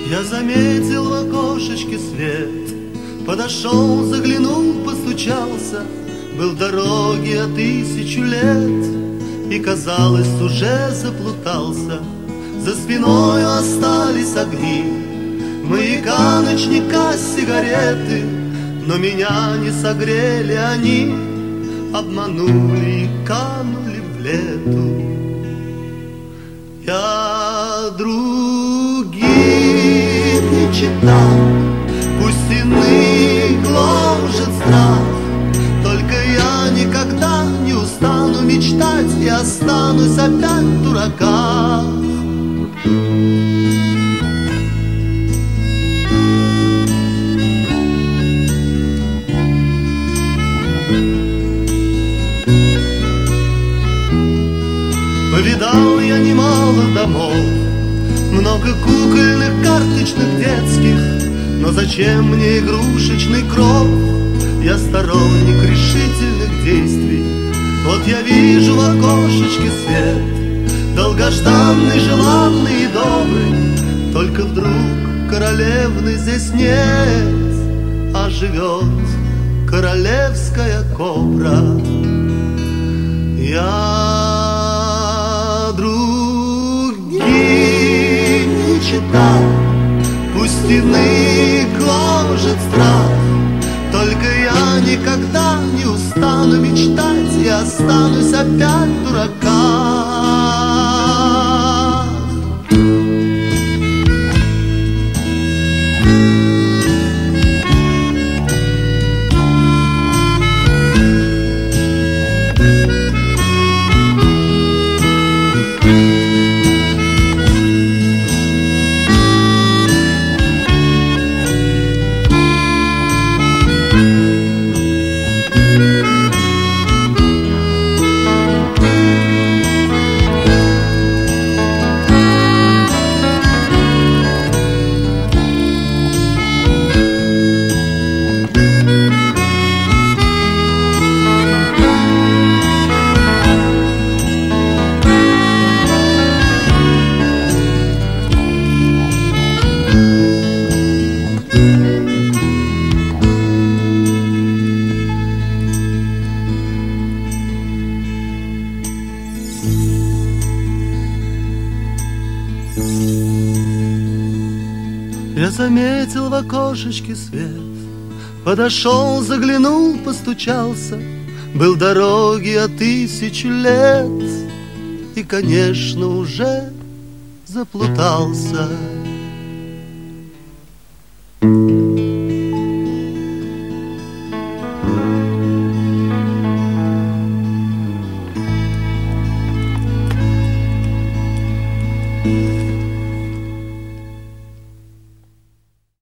Я заметил в окошечке свет, подошел, заглянул, постучался. Был в дороге 1000 лет и, казалось, уже заплутался. За спиной остались огни маяка, ночника, сигареты, но меня не согрели они, обманули и канули в лету. Я других не читал, пусть иных гложет страх, только я никогда не устану мечтать и останусь опять в дураках. Повидал я немало домов, много кукольных, карточных, детских, но зачем мне игрушечный кров? Я сторонник решительных действий. Вот я вижу в окошечке свет, долгожданный, желанный и добрый, только вдруг королевны здесь нет, а живет королевская кобра. Я других не читал, пусть иных гложет страх, только я никогда не устану мечтать и останусь опять в дураках. Я заметил в окошечке свет, подошел, заглянул, постучался. Был в дороге 1000 лет и, конечно, уже заплутался.